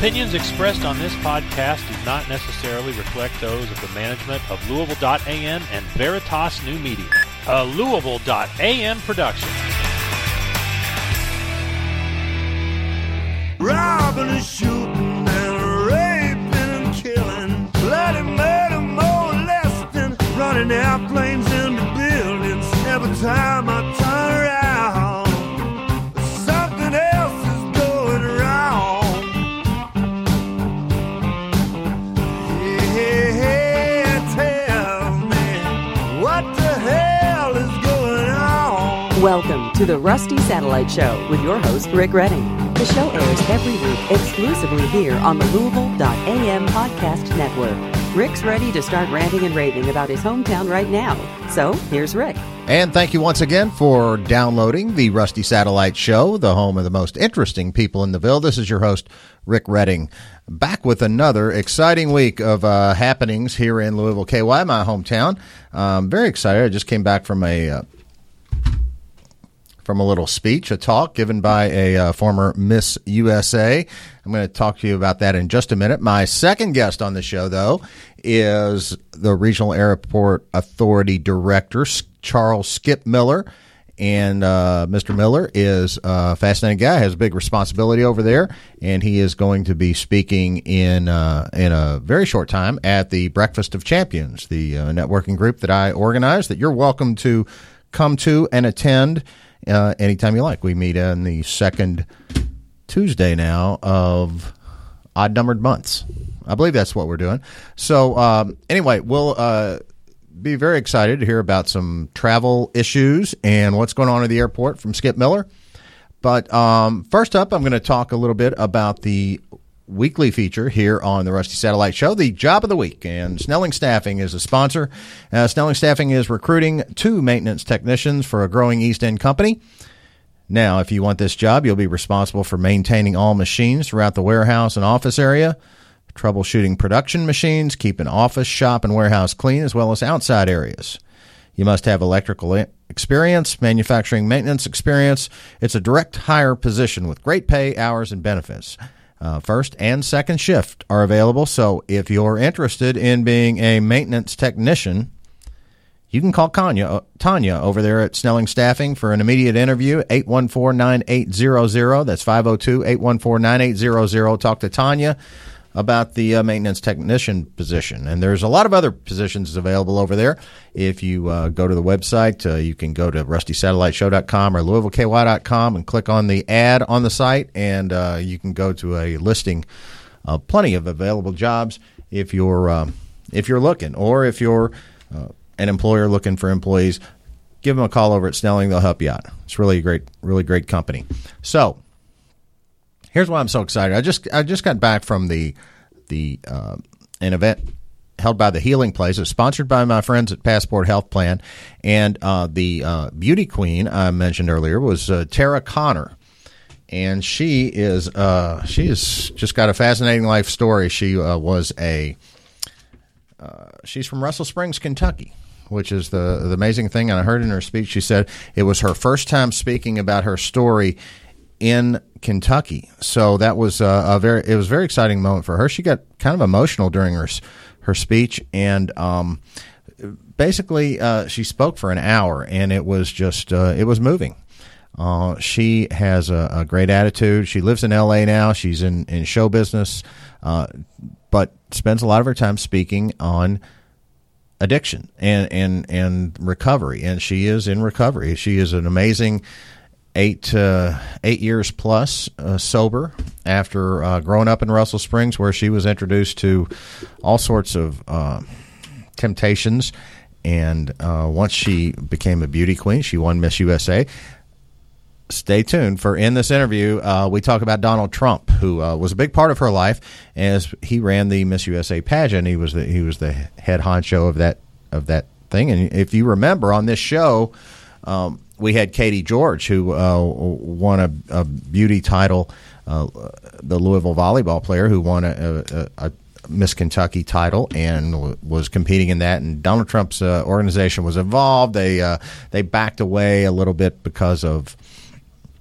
Opinions expressed on this podcast do not necessarily reflect those of the management of Louisville.am and Veritas New Media, a Louisville.am production. Robbing and shooting and raping and killing, bloody murder, molesting, running airplanes into buildings. Every time I turn around, something else is going wrong. Yeah, tell me, what the hell is going on? Welcome to the Rusty Satellite Show with your host, Rick Redding. The show airs every week exclusively here on the Louisville.am podcast network. Rick's ready to start ranting and raving about his hometown right now. So, here's Rick. And thank you once again for downloading the Rusty Satellite Show, the home of the most interesting people in the Ville. This is your host, Rick Redding, back with another exciting week of happenings here in Louisville, KY, my hometown. Very excited. I just came back from a little speech, a talk given by a former Miss USA. I'm going to talk to you about that in just a minute. My second guest on the show, though, is the Regional Airport Authority Director, Charles Skip Miller. And Mr. Miller is a fascinating guy, has a big responsibility over there, and he is going to be speaking in a very short time at the Breakfast of Champions, the networking group that I organize, that you're welcome to come to and attend anytime you like. We meet on the second Tuesday now of odd-numbered months. I believe that's what we're doing. So anyway, we'll be very excited to hear about some travel issues and what's going on at the airport from Skip Miller. But first up, I'm going to talk a little bit about the weekly feature here on the Rusty Satellite Show, the Job of the Week. And Snelling Staffing is a sponsor. Snelling Staffing is recruiting 2 maintenance technicians for a growing East End company. Now, if you want this job, you'll be responsible for maintaining all machines throughout the warehouse and office area, troubleshooting production machines, keeping office, shop, and warehouse clean, as well as outside areas. You must have electrical experience, manufacturing maintenance experience. It's a direct hire position with great pay, hours, and benefits. First and second shift are available, so if you're interested in being a maintenance technician, you can call Tanya over there at Snelling Staffing for an immediate interview, 814-9800. That's 502-814-9800. Talk to Tanya about the maintenance technician position. And there's a lot of other positions available over there. If you go to the website, you can go to rustysatelliteshow.com or louisvilleky.com and click on the ad on the site, and you can go to a listing of plenty of available jobs if you're looking, or if you're an employer looking for employees. Give them a call over at Snelling. They'll help you out. It's really great company. So here's why I'm so excited. I just got back from an event held by the Healing Place. It was sponsored by my friends at Passport Health Plan, and the beauty queen I mentioned earlier was Tara Connor, and she's just got a fascinating life story. She she's from Russell Springs, Kentucky, which is the amazing thing. And I heard in her speech, she said it was her first time speaking about her story in Kentucky. So that was a very exciting moment for her. She got kind of emotional during her speech, and basically she spoke for an hour, and it was just it was moving. She has a great attitude. She lives in L.A. now. She's in show business, but spends a lot of her time speaking on addiction and recovery. And she is in recovery. She is an amazing 8 years plus sober after growing up in Russell Springs, where she was introduced to all sorts of temptations. And once she became a beauty queen, she won Miss USA. Stay tuned for in this interview. We talk about Donald Trump, who was a big part of her life as he ran the Miss USA pageant. He was the head honcho of that thing. And if you remember on this show, we had Katie George, who won a beauty title, the Louisville volleyball player who won a Miss Kentucky title and was competing in that. And Donald Trump's organization was involved. They backed away a little bit because of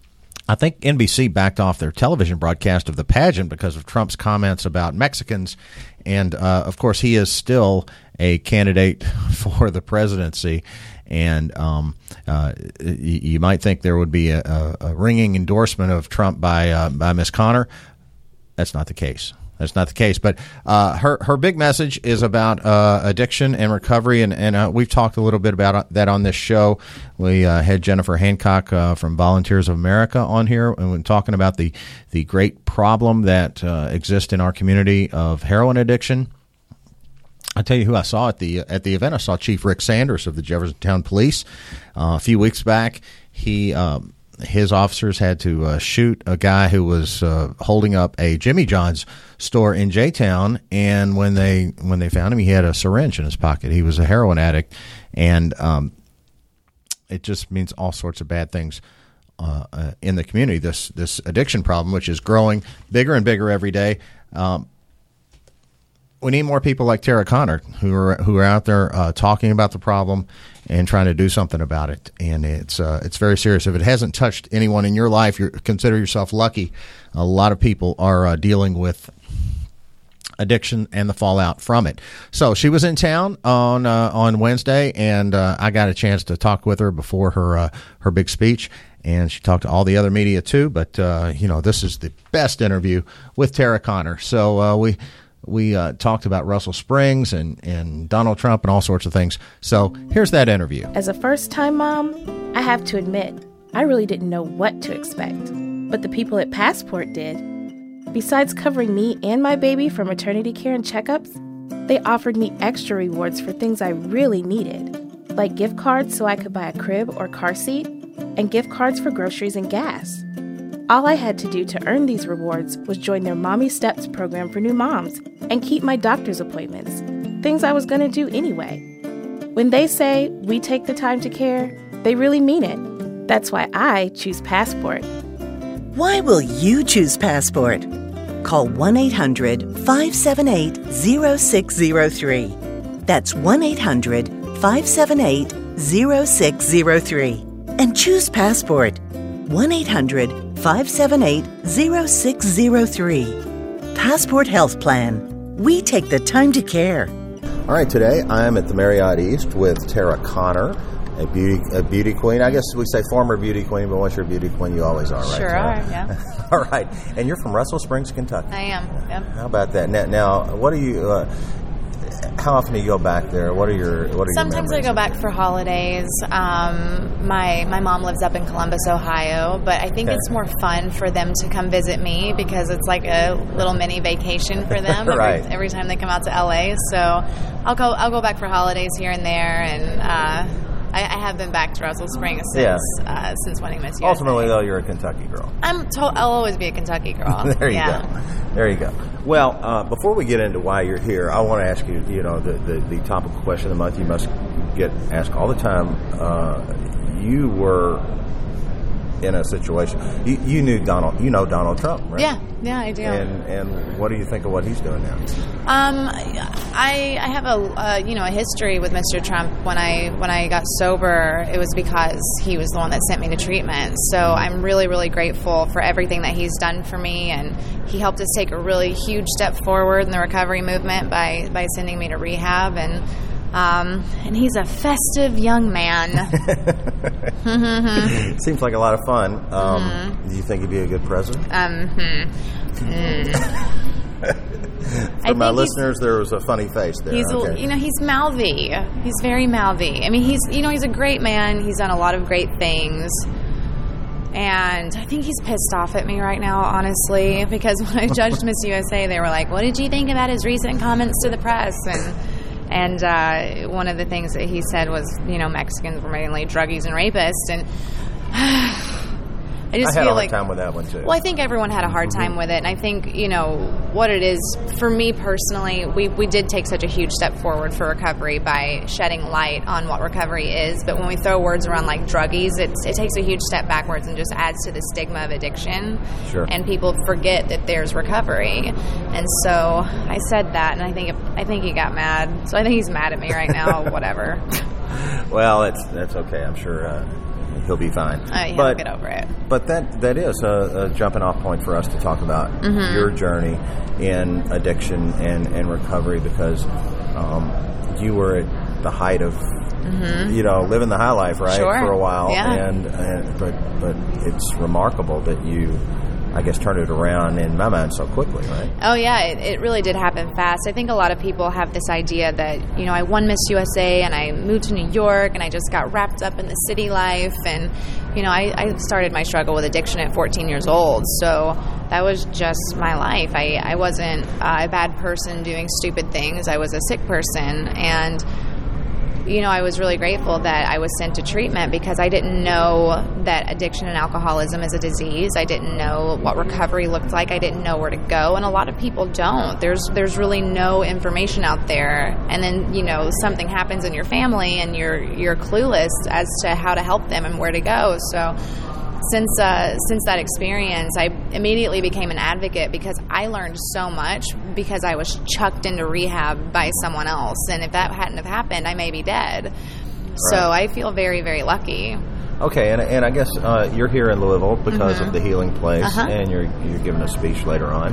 I think NBC backed off their television broadcast of the pageant because of Trump's comments about Mexicans. And, of course, he is still a candidate for the presidency. And you might think there would be a ringing endorsement of Trump by Miss Connor. That's not the case. That's not the case. But her big message is about addiction and recovery, and we've talked a little bit about that on this show. We had Jennifer Hancock from Volunteers of America on here, and we're talking about the great problem that exists in our community of heroin addiction. I'll tell you who I saw at the event. I saw Chief Rick Sanders of the Jeffersontown Police a few weeks back. His officers had to shoot a guy who was holding up a Jimmy John's store in J-Town, and when they found him, he had a syringe in his pocket. He was a heroin addict, and it just means all sorts of bad things in the community. This addiction problem, which is growing bigger and bigger every day. We need more people like Tara Conner who are out there talking about the problem and trying to do something about it. And it's very serious. If it hasn't touched anyone in your life, consider yourself lucky. A lot of people are dealing with addiction and the fallout from it. So she was in town on Wednesday, and I got a chance to talk with her before her big speech. And she talked to all the other media too. But this is the best interview with Tara Conner. So we talked about Russell Springs and Donald Trump and all sorts of things. So here's that interview. As a first-time mom, I have to admit, I really didn't know what to expect. But the people at Passport did. Besides covering me and my baby for maternity care and checkups, they offered me extra rewards for things I really needed, like gift cards so I could buy a crib or car seat, and gift cards for groceries and gas. All I had to do to earn these rewards was join their Mommy Steps program for new moms and keep my doctor's appointments, things I was going to do anyway. When they say we take the time to care, they really mean it. That's why I choose Passport. Why will you choose Passport? Call 1-800-578-0603. That's 1-800-578-0603. And choose Passport. 1-800-578-0603. Passport Health Plan. We take the time to care. All right, today I am at the Marriott East with Tara Conner, a beauty queen. I guess we say former beauty queen, but once you're a beauty queen, you always are, right? Sure Tara? are, yeah. All right, and you're from Russell Springs, Kentucky. I am, yep. How about that? Now what do you... how often do you go back there? What are your Sometimes I go back for holidays. My mom lives up in Columbus, Ohio, but I think it's more fun for them to come visit me because it's like a little mini vacation for them right. every time they come out to LA. So I'll go back for holidays here and there, and I have been back to Russell Springs since winning Miss USA. Ultimately, though, you're a Kentucky girl. I'll always be a Kentucky girl. There you go. Well, before we get into why you're here, I want to ask you, the topical question of the month you must get asked all the time. You were in a situation. You knew Donald Trump, right? Yeah, I do. And what do you think of what he's doing now? I have a history with Mr. Trump. When I got sober, it was because he was the one that sent me to treatment. So I'm really, really grateful for everything that he's done for me, and he helped us take a really huge step forward in the recovery movement by sending me to rehab, and he's a festive young man. Seems like a lot of fun. Do you think he'd be a good president? For my listeners, there was a funny face there. He's mouthy. He's very mouthy. I mean, he's a great man. He's done a lot of great things. And I think he's pissed off at me right now, honestly, because when I judged Miss USA, they were like, "What did you think about his recent comments to the press?" And one of the things that he said was, Mexicans were mainly druggies and rapists, and I had a hard time with that one too. Well, I think everyone had a hard time with it, and I think what it is for me personally. We did take such a huge step forward for recovery by shedding light on what recovery is. But when we throw words around like druggies, it takes a huge step backwards and just adds to the stigma of addiction. Sure. And people forget that there's recovery, and so I said that, and I think he got mad. So I think he's mad at me right now. Whatever. Well, that's okay. I'm sure. he'll be fine. He'll get over it. But that is a jumping off point for us to talk about your journey in addiction and recovery, because you were at the height of living the high life, right? Sure. For a while. Yeah. But it's remarkable that you, I guess, turned it around in my mind so quickly, right? Oh, yeah, it really did happen fast. I think a lot of people have this idea that, I won Miss USA and I moved to New York and I just got wrapped up in the city life. And, I started my struggle with addiction at 14 years old. So that was just my life. I wasn't a bad person doing stupid things. I was a sick person. And I was really grateful that I was sent to treatment, because I didn't know that addiction and alcoholism is a disease. I didn't know what recovery looked like. I didn't know where to go, and a lot of people don't. There's really no information out there. And then, something happens in your family and you're clueless as to how to help them and where to go. So since that experience, I immediately became an advocate, because I learned so much because I was chucked into rehab by someone else. And if that hadn't have happened, I may be dead. Right. So I feel very, very lucky. Okay, and I guess you're here in Louisville because of the Healing Place, and you're giving a speech later on.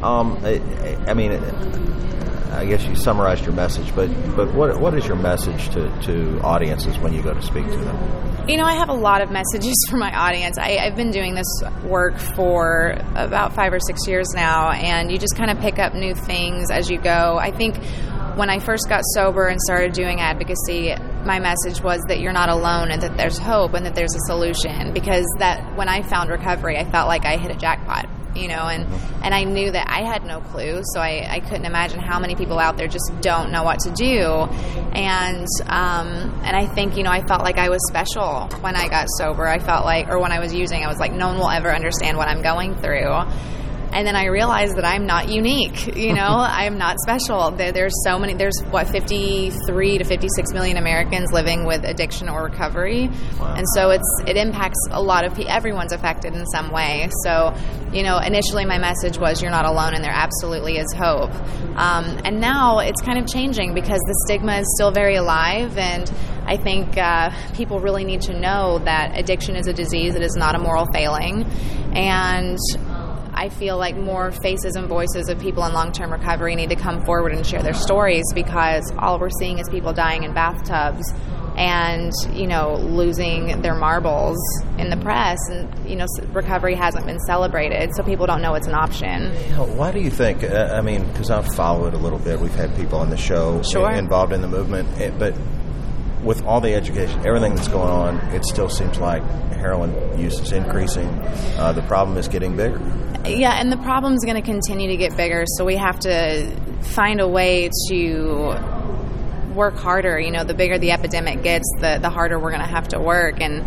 I guess you summarized your message, but what is your message to audiences when you go to speak to them? I have a lot of messages for my audience. I've been doing this work for about 5 or 6 years now, and you just kind of pick up new things as you go. I think when I first got sober and started doing advocacy, my message was that you're not alone and that there's hope and that there's a solution, because that when I found recovery, I felt like I hit a jackpot. And I knew that I had no clue, so I couldn't imagine how many people out there just don't know what to do. And I think, I felt like I was special when I got sober. I felt like, or when I was using, I was like, no one will ever understand what I'm going through. And then I realized that I'm not unique, I'm not special. There's 53 to 56 million Americans living with addiction or recovery. Wow. And so it impacts a lot of people. Everyone's affected in some way. So, initially my message was, you're not alone, and there absolutely is hope. And now it's kind of changing, because the stigma is still very alive, and I think people really need to know that addiction is a disease. It is not a moral failing. And I feel like more faces and voices of people in long-term recovery need to come forward and share their stories, because all we're seeing is people dying in bathtubs and, losing their marbles in the press. And, recovery hasn't been celebrated, so people don't know it's an option. Why do you think, because I've followed it a little bit. We've had people on the show involved in the movement, but with all the education, everything that's going on, it still seems like heroin use is increasing. The problem is getting bigger. Yeah, and the problem is going to continue to get bigger, so we have to find a way to work harder. The bigger the epidemic gets, the harder we're going to have to work. And,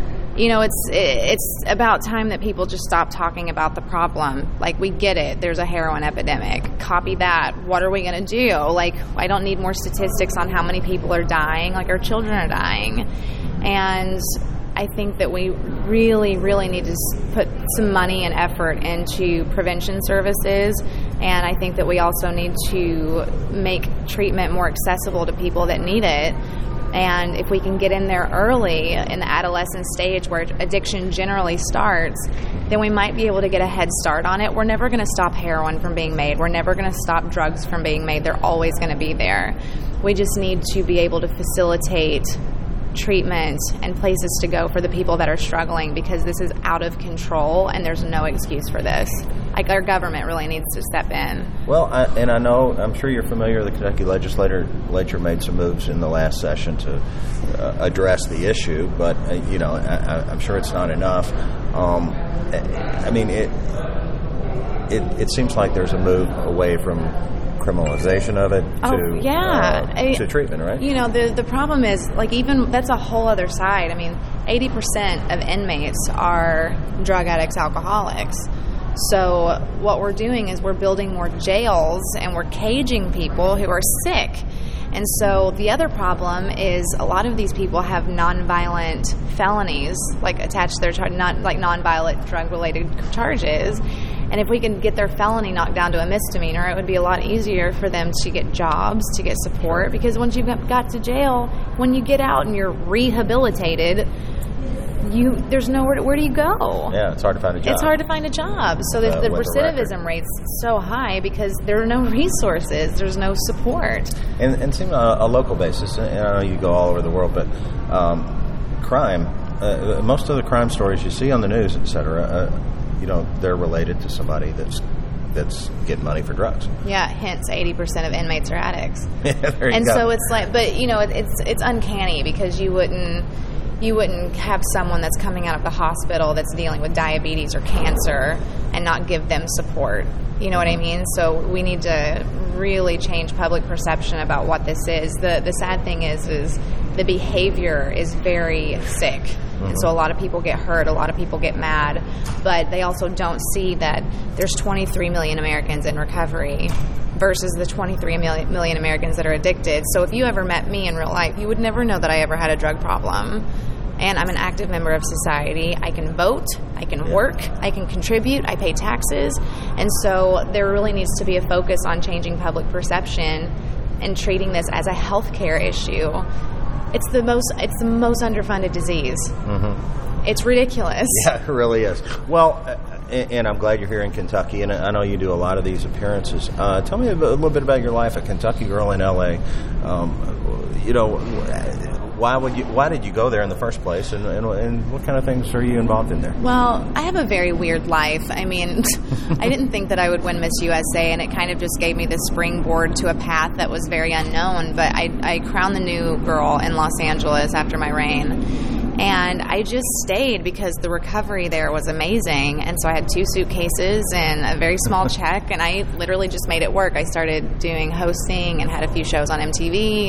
it's about time that people just stop talking about the problem. Like, we get it. There's a heroin epidemic. Copy that. What are we going to do? Like, I don't need more statistics on how many people are dying. Like, our children are dying. And I think that we really, really need to put some money and effort into prevention services, and I think that we also need to make treatment more accessible to people that need it. And if we can get in there early in the adolescent stage where addiction generally starts, then we might be able to get a head start on it. We're never going to stop heroin from being made. We're never going to stop drugs from being made. They're always going to be there. We just need to be able to facilitate treatment and places to go for the people that are struggling, because this is out of control and there's no excuse for this. Like, our government really needs to step in. Well, I'm sure you're familiar, the Kentucky legislature made some moves in the last session to address the issue, but I'm sure it's not enough. It seems like there's a move away from criminalization of it to treatment, right? The problem is, like, even that's a whole other side. 80% of inmates are drug addicts, alcoholics. So what we're doing is we're building more jails and we're caging people who are sick. And so the other problem is a lot of these people have nonviolent felonies, like, attached to their nonviolent drug-related charges. And if we can get their felony knocked down to a misdemeanor, it would be a lot easier for them to get jobs, to get support. Because once you've got to jail, when you get out and you're rehabilitated, there's nowhere. Where do you go? Yeah, it's hard to find a job. It's hard to find a job. So the recidivism rate's so high because there are no resources. There's no support. And seem on a local basis, and I know you go all over the world, but crime, most of the crime stories you see on the news, et cetera, they're related to somebody that's getting money for drugs. Yeah, hence 80% of inmates are addicts. Yeah, there you and go. So it's like, but it's uncanny because you wouldn't have someone that's coming out of the hospital that's dealing with diabetes or cancer and not give them support. You know what I mean? So we need to really change public perception about what this is. The sad thing is the behavior is very sick. And so a lot of people get hurt, a lot of people get mad, but they also don't see that there's 23 million Americans in recovery versus the 23 million Americans that are addicted. So if you ever met me in real life, you would never know that I ever had a drug problem. And I'm an active member of society. I can vote, I can work, I can contribute, I pay taxes. And so there really needs to be a focus on changing public perception and treating this as a healthcare issue. It's the most underfunded disease. Mm-hmm. It's ridiculous. Yeah, it really is. Well, and I'm glad you're here in Kentucky, and I know you do a lot of these appearances. Tell me a little bit about your life at Kentucky Girl in L.A. Why did you go there in the first place, and what kind of things are you involved in there? Well, I have a very weird life. I mean, I didn't think that I would win Miss USA, and it kind of just gave me the springboard to a path that was very unknown. But I crowned the new girl in Los Angeles after my reign. And I just stayed because the recovery there was amazing. And so I had 2 suitcases and a very small check, and I literally just made it work. I started doing hosting and had a few shows on MTV,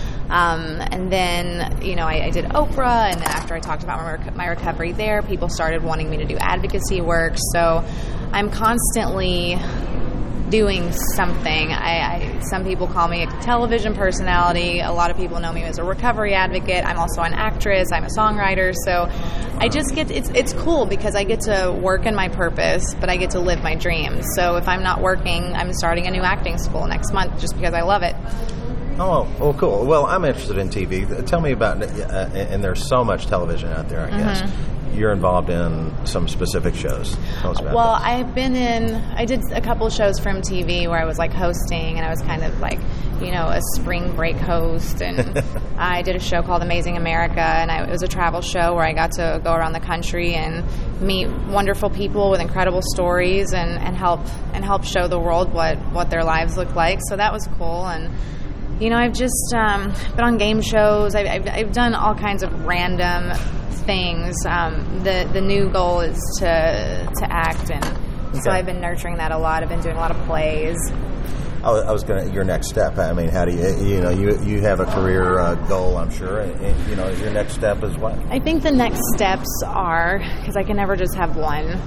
and then, I did Oprah, and then after I talked about my recovery there, people started wanting me to do advocacy work. So I'm constantly doing something. Some people call me a television personality. A lot of people know me as a recovery advocate. I'm also an actress. I'm a songwriter. So I just it's cool because I get to work in my purpose, but I get to live my dreams. So if I'm not working, I'm starting a new acting school next month just because I love it. Oh, cool. Well, I'm interested in TV. Tell me about, and there's so much television out there, I guess. You're involved in some specific shows. Tell us about that. I did a couple of shows from TV where I was like hosting, and I was kind of like, a spring break host. And I did a show called Amazing America, and it was a travel show where I got to go around the country and meet wonderful people with incredible stories and help show the world what their lives look like. So that was cool. And I've just been on game shows. I've done all kinds of random things. The new goal is to act, and so I've been nurturing that a lot. I've been doing a lot of plays. I was going to, your next step. I mean, how do you have a career goal, I'm sure. And, your next step is what? I think the next steps are, because I can never just have one.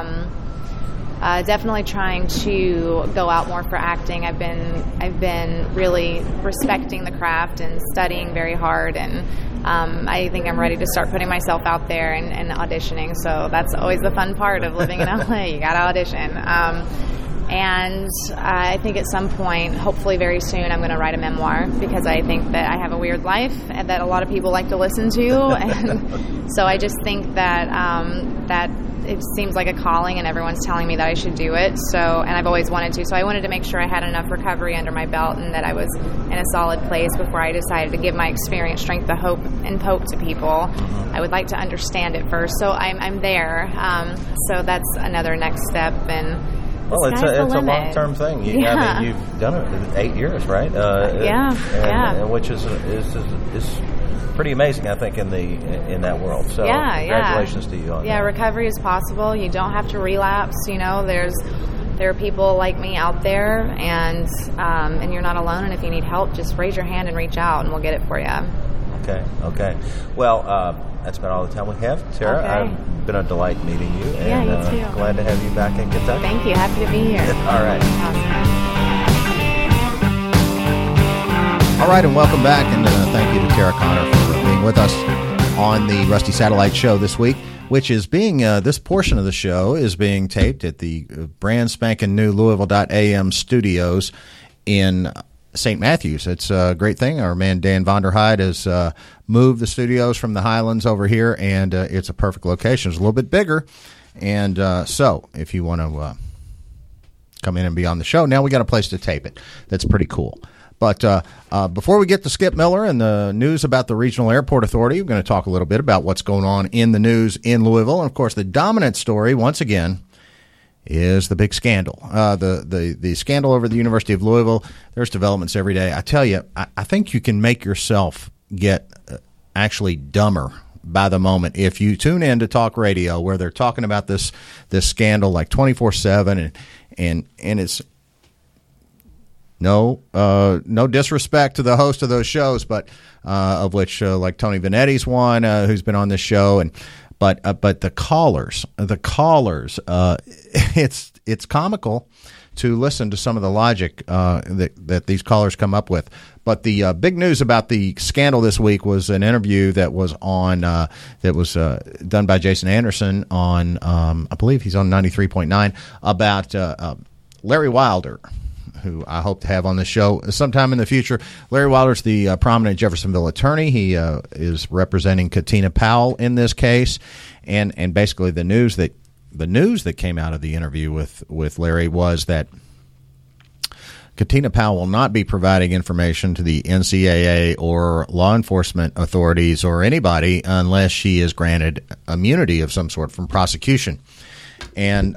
Definitely trying to go out more for acting. I've been really respecting the craft and studying very hard, and I think I'm ready to start putting myself out there and auditioning. So that's always the fun part of living in LA. You got to audition. And I think at some point, hopefully very soon, I'm going to write a memoir because I think that I have a weird life and that a lot of people like to listen to. And so I just think that that it seems like a calling, and everyone's telling me that I should do it. So, and I've always wanted to. So I wanted to make sure I had enough recovery under my belt and that I was in a solid place before I decided to give my experience, strength, the hope to people. I would like to understand it first. So I'm there. So that's another next step. And well, it's a long-term thing. I mean, you've done it in 8 years, right? Yeah. Which is pretty amazing, I think, in that world. So congratulations to you on that. Recovery is possible. You don't have to relapse. There are people like me out there, and you're not alone. And if you need help, just raise your hand and reach out, and we'll get it for you. Okay. Well, that's about all the time we have, Tara. Okay. I've been a delight meeting you, and you too. Glad to have you back in Kentucky. Thank you. Happy to be here. All right. Awesome. All right, and welcome back, and thank you to Tara Conner for being with us on the Rusty Satellite Show this week, which is being, this portion of the show is being taped at the brand spanking new Louisville.am studios in St. Matthews. It's a great thing. Our man Dan Vonderheide has moved the studios from the Highlands over here, and it's a perfect location. It's a little bit bigger, and so if you want to come in and be on the show, now we got a place to tape it. That's pretty cool. But before we get to Skip Miller and the news about the Regional Airport Authority, we're going to talk a little bit about what's going on in the news in Louisville. And, of course, the dominant story, once again, is the big scandal. The scandal over the University of Louisville. There's developments every day. I tell you, I think you can make yourself get actually dumber by the moment if you tune in to talk radio where they're talking about this scandal like 24/7 and it's no disrespect to the host of those shows, but of which like Tony Vanetti's one who's been on this show But the callers, it's comical to listen to some of the logic that these callers come up with. But the big news about the scandal this week was an interview that was on done by Jason Anderson on I believe he's on 93.9 about Larry Wilder, who I hope to have on the show sometime in the future. Larry Wilder's the prominent Jeffersonville attorney. He is representing Katina Powell in this case, and basically the news that came out of the interview with Larry was that Katina Powell will not be providing information to the NCAA or law enforcement authorities or anybody unless she is granted immunity of some sort from prosecution. And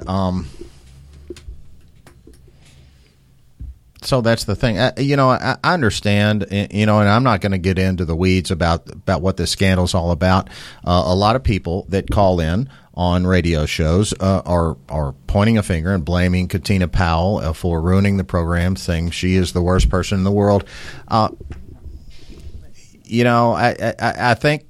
so that's the thing. I understand, and I'm not going to get into the weeds about what this scandal is all about. A lot of people that call in on radio shows are pointing a finger and blaming Katina Powell for ruining the program, saying she is the worst person in the world. I think,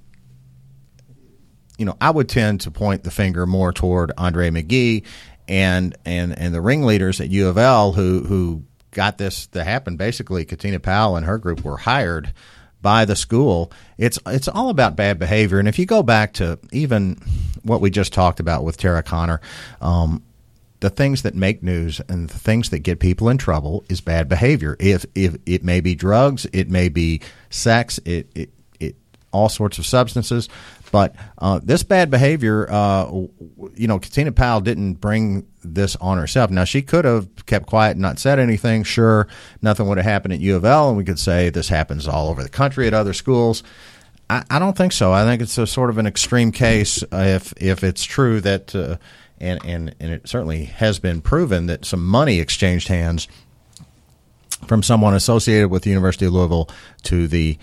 I would tend to point the finger more toward Andre McGee and the ringleaders at U of L who got this to happen. Basically, Katina Powell and her group were hired by the school. It's all about bad behavior. And if you go back to even what we just talked about with Tara Conner, the things that make news and the things that get people in trouble is bad behavior. If it may be drugs, it may be sex, it all sorts of substances. But this bad behavior, Katina Powell didn't bring this on herself. Now, she could have kept quiet and not said anything. Sure, nothing would have happened at U of L, and we could say this happens all over the country at other schools. I don't think so. I think it's a sort of an extreme case if it's true that, and it certainly has been proven that some money exchanged hands from someone associated with the University of Louisville to the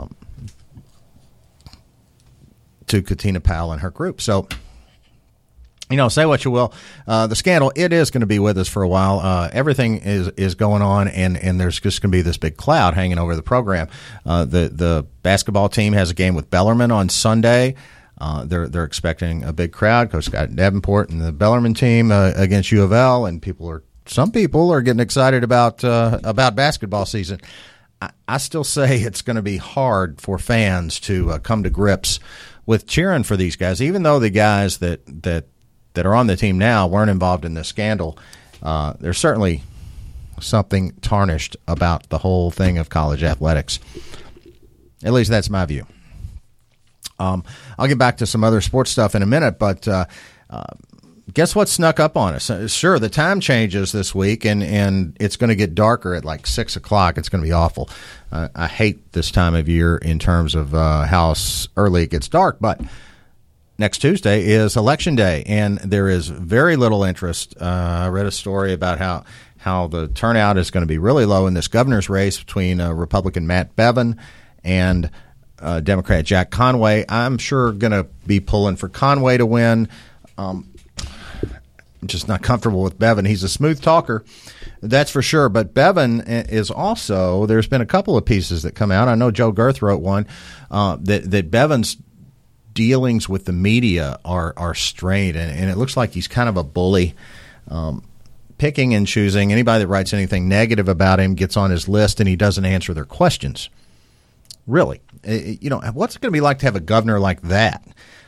to Katina Powell and her group. So, say what you will. The scandal, it is going to be with us for a while. Everything is going on, and there's just going to be this big cloud hanging over the program. The basketball team has a game with Bellarmine on Sunday. They're expecting a big crowd. Coach Scott Davenport and the Bellarmine team against U of L, and some people are getting excited about basketball season. I still say it's going to be hard for fans to come to grips with cheering for these guys, even though the guys that are on the team now weren't involved in this scandal. There's certainly something tarnished about the whole thing of college athletics. At least that's my view. I'll get back to some other sports stuff in a minute, but guess what snuck up on us? Sure, the time changes this week, and it's going to get darker at like 6 o'clock. It's going to be awful. I hate this time of year in terms of how early it gets dark, but next Tuesday is Election Day, and there is very little interest. I read a story about how the turnout is going to be really low in this governor's race between Republican Matt Bevin and Democrat Jack Conway. I'm sure going to be pulling for Conway to win. I'm just not comfortable with Bevin. He's a smooth talker, that's for sure. But Bevin is also, there's been a couple of pieces that come out. I know Joe Girth wrote one that Bevin's dealings with the media are strained, and it looks like he's kind of a bully, picking and choosing. Anybody that writes anything negative about him gets on his list, and he doesn't answer their questions. Really, what's it going to be like to have a governor like that?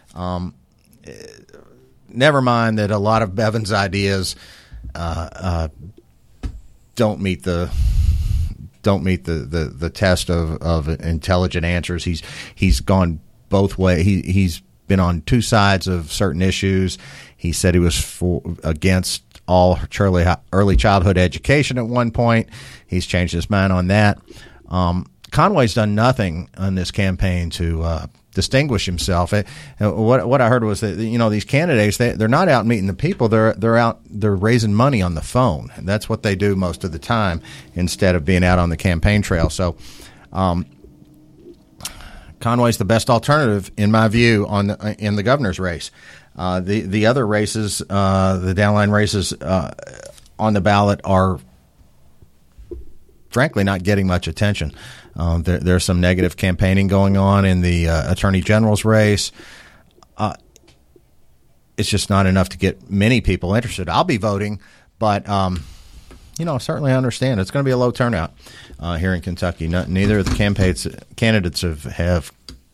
Never mind that a lot of Bevin's ideas don't meet the don't meet the test of intelligent answers. He's gone both ways. He's been on two sides of certain issues. He said he was against all early childhood education at one point. He's changed his mind on that. Conway's done nothing on this campaign to distinguish himself. What I heard was that these candidates they're not out meeting the people. They're raising money on the phone. And that's what they do most of the time instead of being out on the campaign trail. So Conway's the best alternative in my view in the governor's race. The other races, the downline races on the ballot are frankly not getting much attention. There's some negative campaigning going on in the Attorney General's race. It's just not enough to get many people interested. I'll be voting, but certainly I understand it's going to be a low turnout here in Kentucky. Neither of the candidates have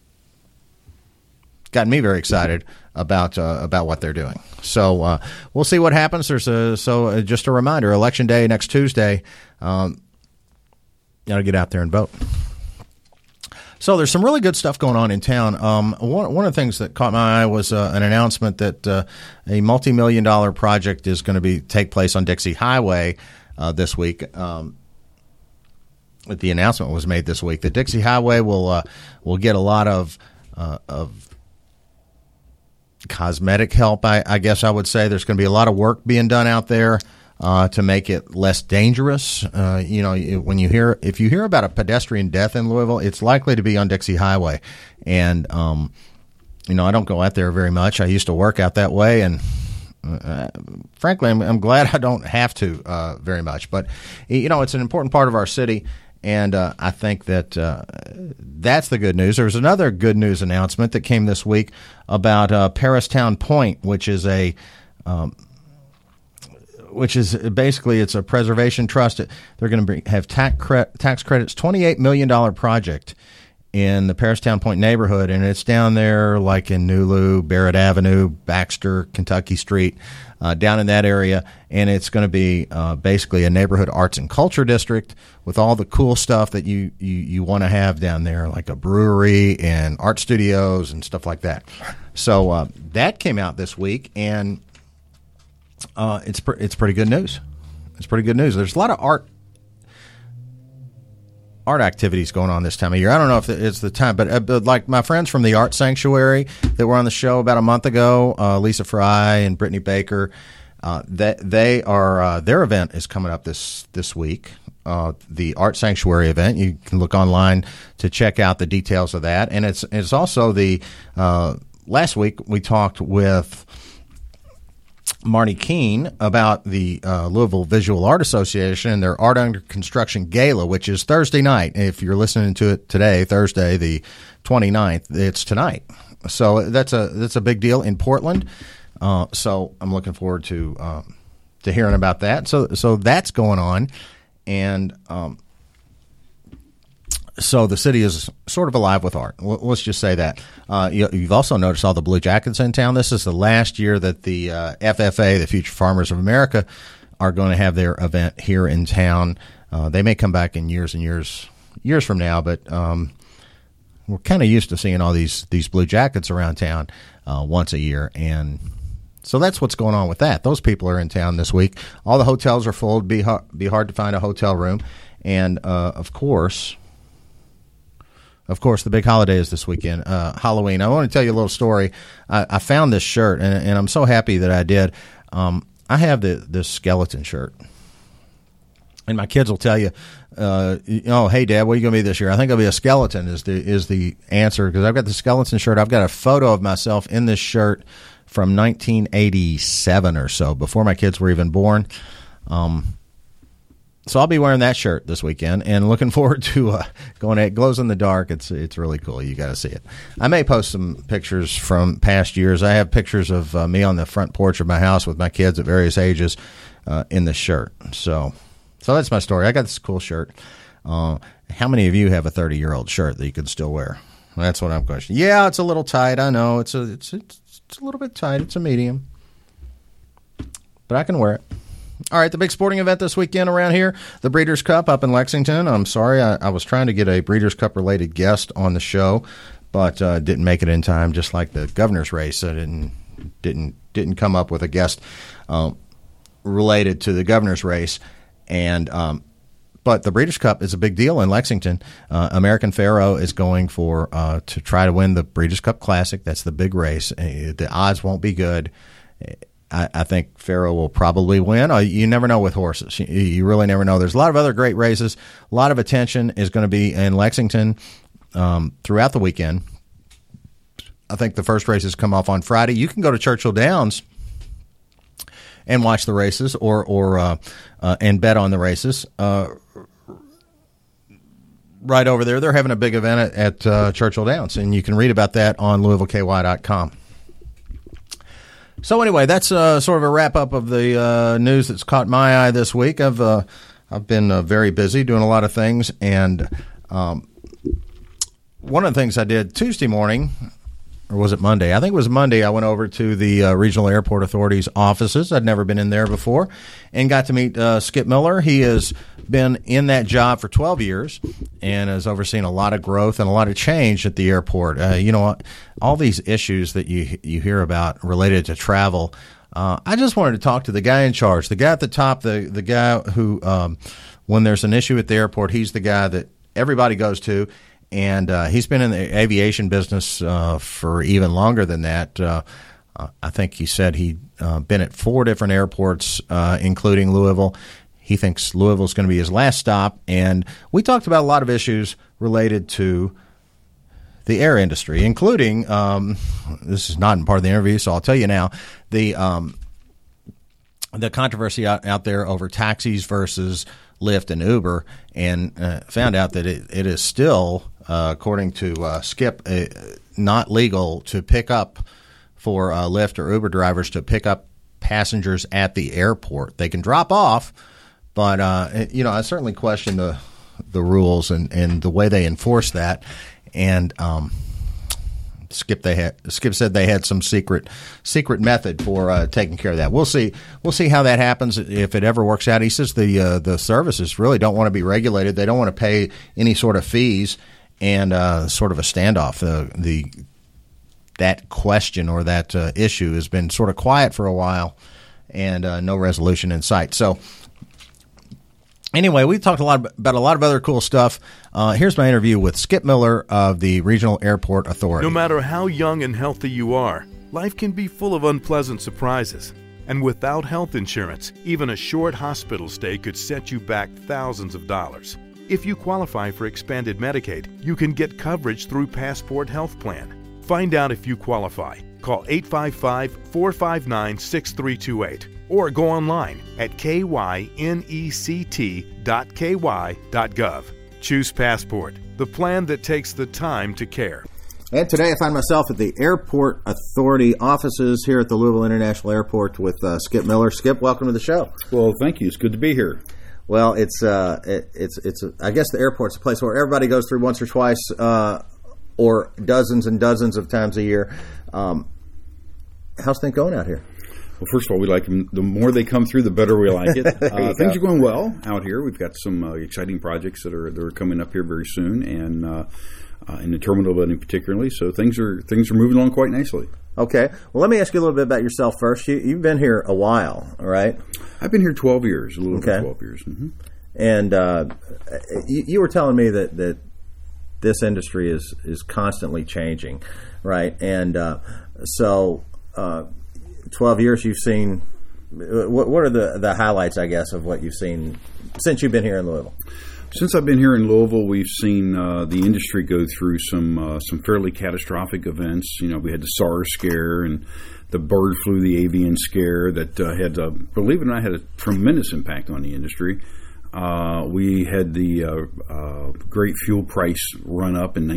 gotten me very excited about what they're doing. So we'll see what happens. So just a reminder: Election Day next Tuesday. Got to get out there and vote. So there's some really good stuff going on in town. One of the things that caught my eye was an announcement that a multi-million-dollar project is going to take place on Dixie Highway this week. The announcement was made this week. The Dixie Highway will get a lot of cosmetic help, I guess I would say. There's going to be a lot of work being done out there to make it less dangerous. If you hear about a pedestrian death in Louisville, it's likely to be on Dixie Highway. And, I don't go out there very much. I used to work out that way, and frankly, I'm glad I don't have to very much. But, it's an important part of our city, and I think that that's the good news. There was another good news announcement that came this week about Paristown Point, which is basically it's a preservation trust. They're going to have tax credits, $28 million project in the Paristown Point neighborhood, and it's down there like in Nulu, Barrett Avenue, Baxter, Kentucky Street, down in that area, and it's going to be basically a neighborhood arts and culture district with all the cool stuff that you want to have down there, like a brewery and art studios and stuff like that. So that came out this week, and it's pretty good news. It's pretty good news. There's a lot of art activities going on this time of year. I don't know if it's the time, but like my friends from the Art Sanctuary that were on the show about a month ago, Lisa Fry and Brittany Baker, they are their event is coming up this week. The Art Sanctuary event. You can look online to check out the details of that, and it's also the last week we talked with Marty Keene about the Louisville Visual Art Association and their Art Under Construction Gala, which is Thursday night. If you're listening to it today, Thursday the 29th, it's tonight. So that's a big deal in Portland. So I'm looking forward to hearing about that. So that's going on, and so the city is sort of alive with art. Let's just say that. You've also noticed all the Blue Jackets in town. This is the last year that the FFA, the Future Farmers of America, are going to have their event here in town. They may come back in years and years from now, but we're kind of used to seeing all these Blue Jackets around town once a year, and so that's what's going on with that. Those people are in town this week. All the hotels are full. It'd be hard to find a hotel room, and of course, the big holiday is this weekend, Halloween. I want to tell you a little story. I found this shirt, and I'm so happy that I did. I have this skeleton shirt, and my kids will tell you, hey, Dad, what are you going to be this year? I think I'll be a skeleton is the answer, because I've got the skeleton shirt. I've got a photo of myself in this shirt from 1987 or so, before my kids were even born. So I'll be wearing that shirt this weekend, and looking forward to going. It glows in the dark. It's really cool. You got to see it. I may post some pictures from past years. I have pictures of me on the front porch of my house with my kids at various ages in this shirt. So that's my story. I got this cool shirt. How many of you have a 30-year-old shirt that you can still wear? That's what I'm questioning. Yeah, it's a little tight. I know it's a little bit tight. It's a medium, but I can wear it. All right, the big sporting event this weekend around here, the Breeders' Cup up in Lexington. I'm sorry, I was trying to get a Breeders' Cup-related guest on the show, but didn't make it in time, just like the governor's race. I didn't come up with a guest related to the governor's race. But the Breeders' Cup is a big deal in Lexington. American Pharoah is going to try to win the Breeders' Cup Classic. That's the big race. The odds won't be good. I think Pharoah will probably win. You never know with horses. You really never know. There's a lot of other great races. A lot of attention is going to be in Lexington throughout the weekend. I think the first races come off on Friday. You can go to Churchill Downs and watch the races or and bet on the races. Right over there, they're having a big event at Churchill Downs, and you can read about that on LouisvilleKY.com. So anyway, that's sort of a wrap-up of the news that's caught my eye this week. I've been very busy doing a lot of things, and one of the things I did Tuesday morning, or was it Monday? I think it was Monday. I went over to the Regional Airport Authority's offices. I'd never been in there before, and got to meet Skip Miller. He has been in that job for 12 years and has overseen a lot of growth and a lot of change at the airport. All these issues that you hear about related to travel. I just wanted to talk to the guy in charge, the guy at the top, the guy who, when there's an issue at the airport, he's the guy that everybody goes to. And he's been in the aviation business for even longer than that. I think he said he'd been at 4 different airports, including Louisville. He thinks Louisville's going to be his last stop. And we talked about a lot of issues related to the air industry, including this is not part of the interview, so I'll tell you now, the controversy out there over taxis versus Lyft and Uber, and found out that it is still, according to Skip, not legal to pick up for Lyft or Uber drivers to pick up passengers at the airport. They can drop off, but I certainly question the rules and the way they enforce that. And Skip said they had some secret method for taking care of that. We'll see how that happens if it ever works out. He says the services really don't want to be regulated. They don't want to pay any sort of fees, and sort of a standoff. That question or that issue has been sort of quiet for a while, and no resolution in sight. So anyway, we talked about a lot of other cool stuff. Here's my interview with Skip Miller of the Regional Airport Authority. No matter how young and healthy you are, life can be full of unpleasant surprises. And without health insurance, even a short hospital stay could set you back thousands of dollars. If you qualify for expanded Medicaid, you can get coverage through Passport Health Plan. Find out if you qualify. Call 855-459-6328 or go online at kynect.ky.gov. Choose Passport, the plan that takes the time to care. And today I find myself at the Airport Authority offices here at the Louisville International Airport with Skip Miller. Skip, welcome to the show. Well, thank you. It's good to be here. Well, I guess the airport's a place where everybody goes through once or twice, or dozens and dozens of times a year. How's things going out here? Well, first of all, we like them. The more they come through, the better we like it. Things are going well out here. We've got some exciting projects that are coming up here very soon, and in the terminal building particularly. So things are moving along quite nicely. Okay. Well, let me ask you a little bit about yourself first. You've been here a while, right? I've been here 12 years, a little over 12 years. Mm-hmm. And you were telling me that this industry is constantly changing, right? And so 12 years you've seen, what are the highlights, I guess, of what you've seen since you've been here in Louisville? Since I've been here in Louisville, we've seen the industry go through some fairly catastrophic events. You know, we had the SARS scare and the bird flu, the avian scare that had, believe it or not, had a tremendous impact on the industry. We had the great fuel price run up in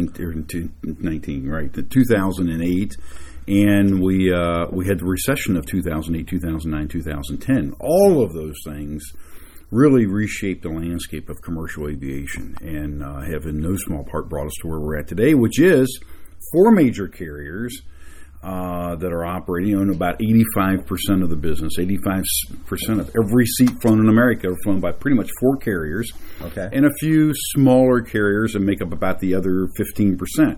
2008, and we had the recession of 2008, 2009, 2010. All of those things really reshaped the landscape of commercial aviation and have in no small part brought us to where we're at today, which is 4 major carriers that are operating, and about 85% of the business, 85% of every seat flown in America are flown by pretty much 4 carriers, and a few smaller carriers that make up about the other 15%.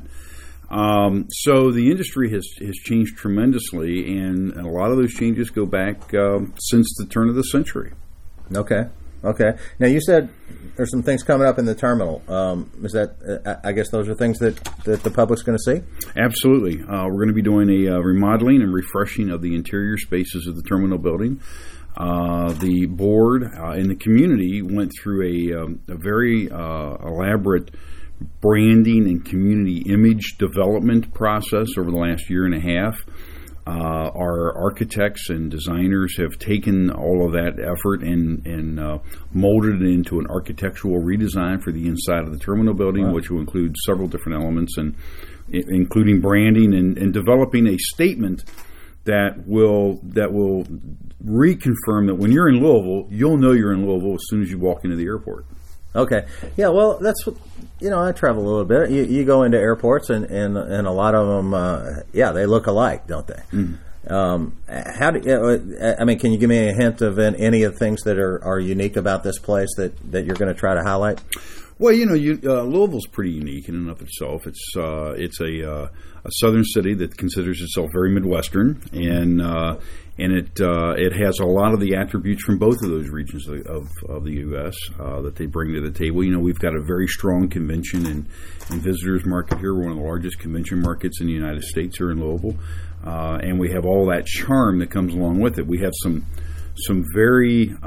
So the industry has changed tremendously, and a lot of those changes go back since the turn of the century. Okay. Now, you said there's some things coming up in the terminal. Is that, I guess those are things that the public's going to see? Absolutely. We're going to be doing a remodeling and refreshing of the interior spaces of the terminal building. The board and the community went through a very elaborate branding and community image development process over the last year and a half. Our architects and designers have taken all of that effort and molded it into an architectural redesign for the inside of the terminal building, which will include several different elements, and including branding and developing a statement that will reconfirm that when you're in Louisville, you'll know you're in Louisville as soon as you walk into the airport. Okay. Yeah, well, that's what, I travel a little bit. You go into airports, and a lot of them, they look alike, don't they? Mm-hmm. Can you give me a hint of any of the things that are unique about this place that you're going to try to highlight? Well, Louisville's pretty unique in and of itself. It's a southern city that considers itself very Midwestern, and it has a lot of the attributes from both of those regions of the U.S. That they bring to the table. We've got a very strong convention and visitors market here. We're one of the largest convention markets in the United States here in Louisville, and we have all that charm that comes along with it. We have some very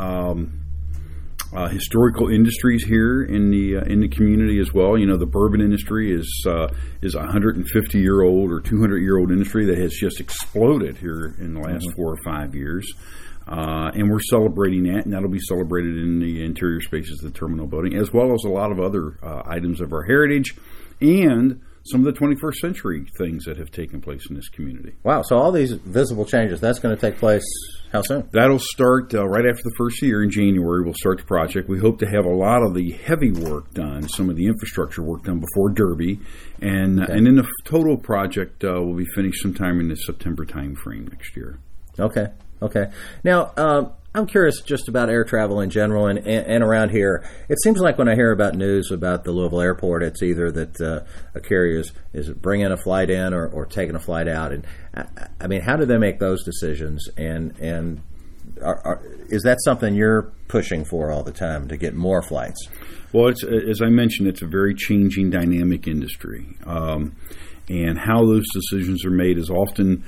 historical industries here in the community as well. The bourbon industry is a 150-year-old or 200-year-old industry that has just exploded here in the last 4 or 5 years. And we're celebrating that, and that'll be celebrated in the interior spaces of the terminal building, as well as a lot of other items of our heritage and some of the 21st century things that have taken place in this community. Wow, so all these visible changes, that's going to take place how soon? That'll start right after the first year in January. We'll start the project. We hope to have a lot of the heavy work done, some of the infrastructure work done before Derby, and then the total project will be finished sometime in the September time frame next year. Okay. Now, I'm curious just about air travel in general and around here. It seems like when I hear about news about the Louisville airport, it's either that a carrier is bringing a flight in or taking a flight out. And how do they make those decisions? And is that something you're pushing for all the time, to get more flights? Well, as I mentioned, it's a very changing, dynamic industry. And how those decisions are made is often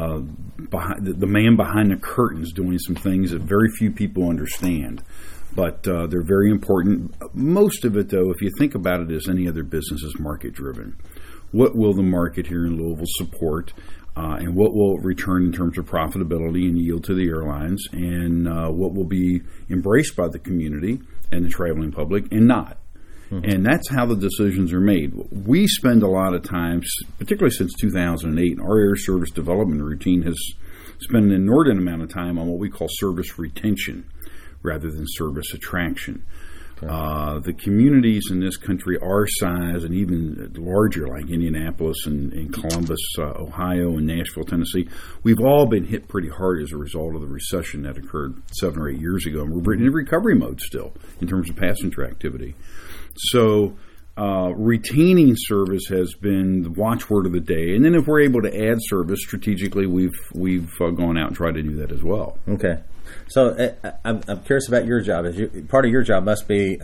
the man behind the curtains doing some things that very few people understand, but they're very important. Most of it, though, if you think about it as any other business, is market driven. What will the market here in Louisville support, and what will return in terms of profitability and yield to the airlines, and what will be embraced by the community and the traveling public and not. Mm-hmm. And that's how the decisions are made. We spend a lot of time, particularly since 2008, our air service development routine has spent an inordinate amount of time on what we call service retention rather than service attraction. Okay. The communities in this country, our size and even larger, like Indianapolis and Columbus, Ohio, and Nashville, Tennessee, we've all been hit pretty hard as a result of the recession that occurred 7 or 8 years ago. And we're in recovery mode still in terms of passenger activity. So retaining service has been the watchword of the day. And then if we're able to add service strategically, we've gone out and tried to do that as well. Okay. So I'm curious about your job. Part of your job must be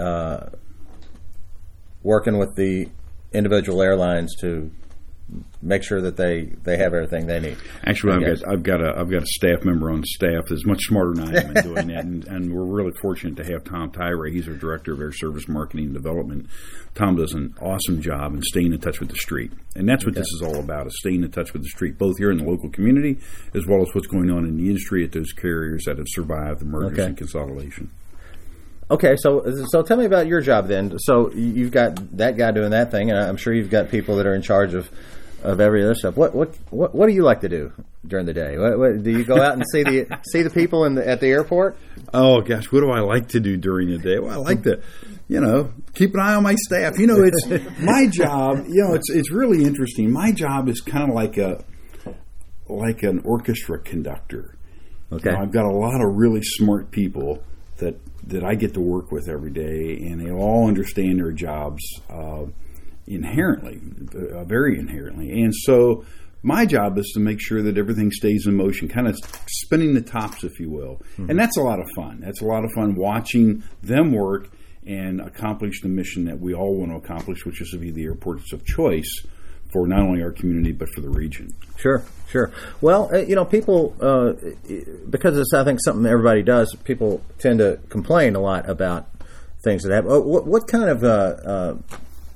working with the individual airlines to make sure that they have everything they need. Actually, I've got a staff member on staff that's much smarter than I am in doing that, and we're really fortunate to have Tom Tyree. He's our director of air service marketing and development. Tom does an awesome job in staying in touch with the street, and that's what this is all about: is staying in touch with the street, both here in the local community as well as what's going on in the industry at those carriers that have survived the mergers and consolidation. Okay, so tell me about your job then. So you've got that guy doing that thing, and I'm sure you've got people that are in charge of every other stuff. What do you like to do during the day? What, do you go out and see the people at the airport? Oh gosh, what do I like to do during the day? Well, I like to, keep an eye on my staff. It's my job. It's really interesting. My job is kind of like like an orchestra conductor. Okay. I've got a lot of really smart people that I get to work with every day, and they all understand their jobs inherently, very inherently. And so my job is to make sure that everything stays in motion, kind of spinning the tops, if you will. Mm-hmm. And that's a lot of fun. That's a lot of fun watching them work and accomplish the mission that we all want to accomplish, which is to be the airports of choice for not only our community but for the region. Sure. Well, people, because it's, I think, something everybody does, people tend to complain a lot about things that happen. What kind of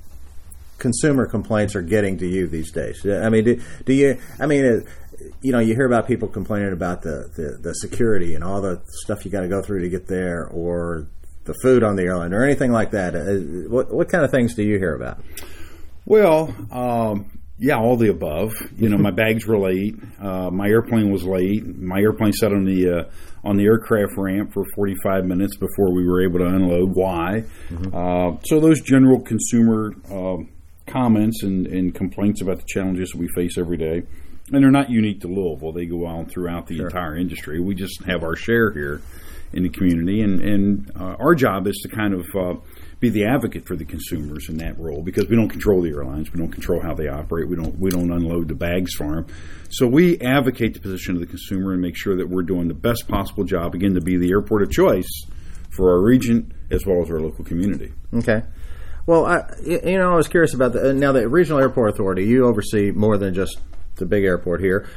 consumer complaints are getting to you these days? I mean, do you? I mean, you hear about people complaining about the security and all the stuff you got to go through to get there, or the food on the airline, or anything like that. What kind of things do you hear about? Well, yeah, all the above. My bags were late. My airplane was late. My airplane sat on the aircraft ramp for 45 minutes before we were able to unload. Why? Mm-hmm. So those general consumer comments and complaints about the challenges that we face every day, and they're not unique to Louisville. They go on throughout the entire industry. We just have our share here in the community, and our job is to kind of be the advocate for the consumers in that role, because we don't control the airlines, we don't control how they operate, we don't unload the bags for them. So we advocate the position of the consumer and make sure that we're doing the best possible job, again, to be the airport of choice for our region as well as our local community. Okay. Well, I was curious about now the Regional Airport Authority. You oversee more than just the big airport here.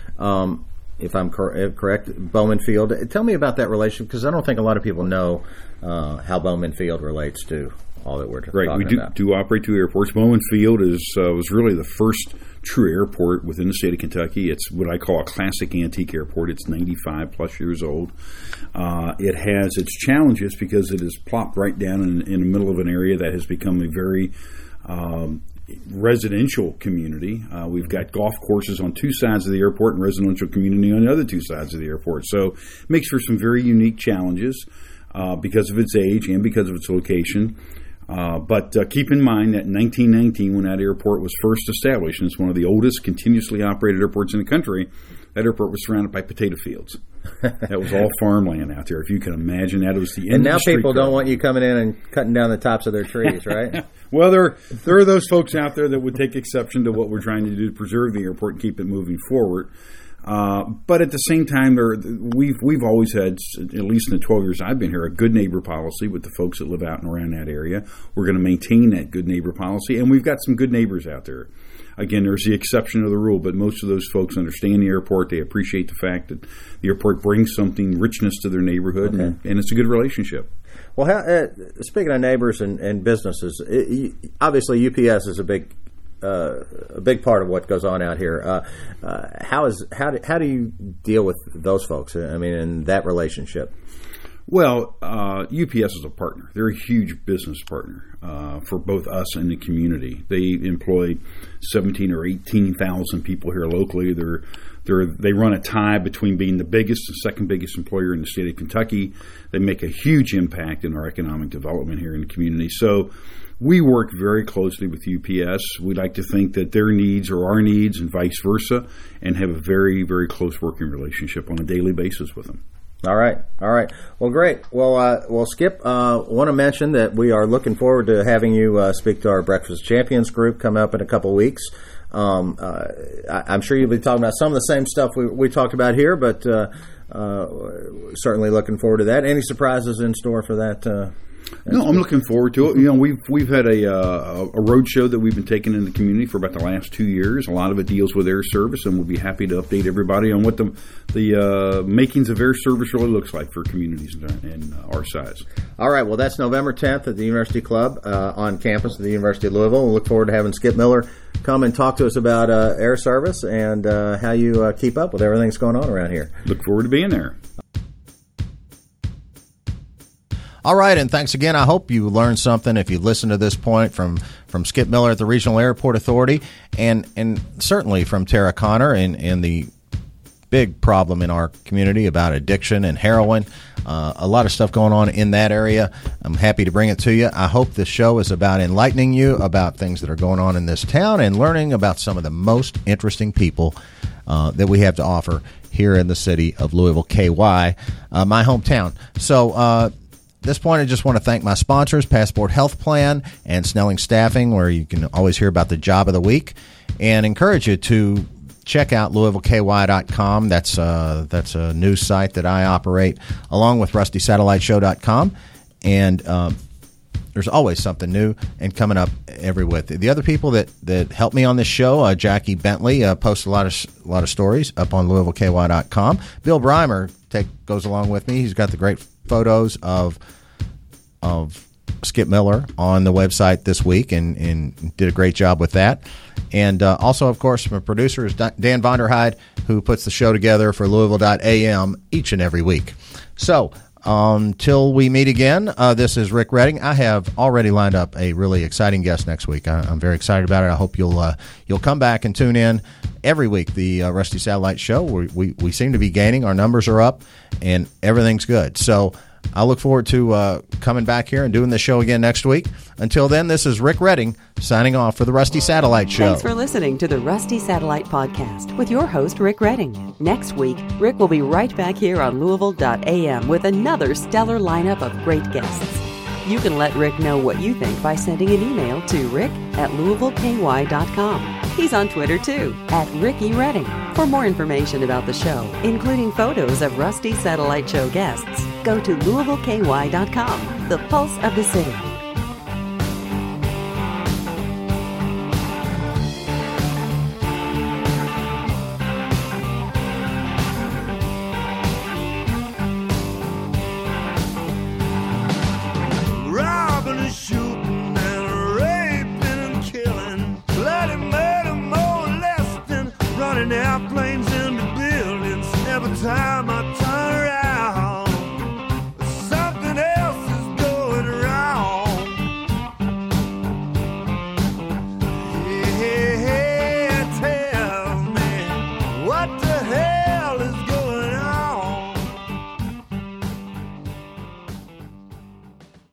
If I'm correct, Bowman Field. Tell me about that relationship, because I don't think a lot of people know how Bowman Field relates to all that we're talking about. Right, we do operate two airports. Bowman Field was really the first true airport within the state of Kentucky. It's what I call a classic antique airport. It's 95 plus years old. It has its challenges because it is plopped right down in the middle of an area that has become a very residential community. We've got golf courses on two sides of the airport and residential community on the other two sides of the airport. So it makes for some very unique challenges because of its age and because of its location. But keep in mind that in 1919, when that airport was first established, and it's one of the oldest continuously operated airports in the country, that airport was surrounded by potato fields. That was all farmland out there. If you can imagine that, it was the industry. And now people don't want you coming in and cutting down the tops of their trees, right? Well, there are those folks out there that would take exception to what we're trying to do to preserve the airport and keep it moving forward. But at the same time, we've always had, at least in the 12 years I've been here, a good neighbor policy with the folks that live out and around that area. We're going to maintain that good neighbor policy, and we've got some good neighbors out there. Again, there's the exception of the rule, but most of those folks understand the airport. They appreciate the fact that the airport brings something richness to their neighborhood, and it's a good relationship. Well, speaking of neighbors and businesses, obviously UPS is a big part of what goes on out here. How do you deal with those folks? I mean, in that relationship. Well, UPS is a partner. They're a huge business partner for both us and the community. They employ 17 or 18,000 people here locally. They run a tie between being the biggest and second biggest employer in the state of Kentucky. They make a huge impact in our economic development here in the community. So we work very closely with UPS. We like to think that their needs are our needs and vice versa, and have a very, very close working relationship on a daily basis with them. All right. Well, great. Well, Skip, want to mention that we are looking forward to having you speak to our Breakfast Champions group coming up in a couple of weeks. I'm sure you'll be talking about some of the same stuff we talked about here, but certainly looking forward to that. Any surprises in store for that? No, I'm looking forward to it. We've had a road show that we've been taking in the community for about the last 2 years. A lot of it deals with air service, and we'll be happy to update everybody on what the makings of air service really looks like for communities in our size. All right. Well, that's November 10th at the University Club on campus at the University of Louisville. We'll look forward to having Skip Miller come and talk to us about air service and how you keep up with everything that's going on around here. Look forward to being there. All right, and thanks again. I hope you learned something if you listened to this point from Skip Miller at the Regional Airport Authority, and certainly from Tara Connor and the big problem in our community about addiction and heroin. A lot of stuff going on in that area. I'm happy to bring it to you. I hope this show is about enlightening you about things that are going on in this town and learning about some of the most interesting people that we have to offer here in the city of Louisville, KY, my hometown. So at this point, I just want to thank my sponsors, Passport Health Plan and Snelling Staffing, where you can always hear about the job of the week, and encourage you to check out LouisvilleKY.com. That's a news site that I operate, along with RustySatelliteShow.com. And there's always something new and coming up every week. The other people that help me on this show, Jackie Bentley posts a lot of stories up on LouisvilleKY.com. Bill Breimer goes along with me. He's got the great photos of Skip Miller on the website this week and did a great job with that. And also, of course, my producer is Dan Vonderheide, who puts the show together for Louisville.am each and every week. So until we meet again, this is Rick Redding. I have already lined up a really exciting guest next week. I'm very excited about it. I hope you'll come back and tune in every week. The Rusty Satellite Show. We seem to be gaining. Our numbers are up, and everything's good. So I look forward to coming back here and doing the show again next week. Until then, this is Rick Redding signing off for the Rusty Satellite Show. Thanks for listening to the Rusty Satellite Podcast with your host, Rick Redding. Next week, Rick will be right back here on Louisville.am with another stellar lineup of great guests. You can let Rick know what you think by sending an email to rick@LouisvilleKY.com. He's on Twitter, too, @Ricky Redding. For more information about the show, including photos of Rusty Satellite Show guests, go to LouisvilleKY.com, the pulse of the city.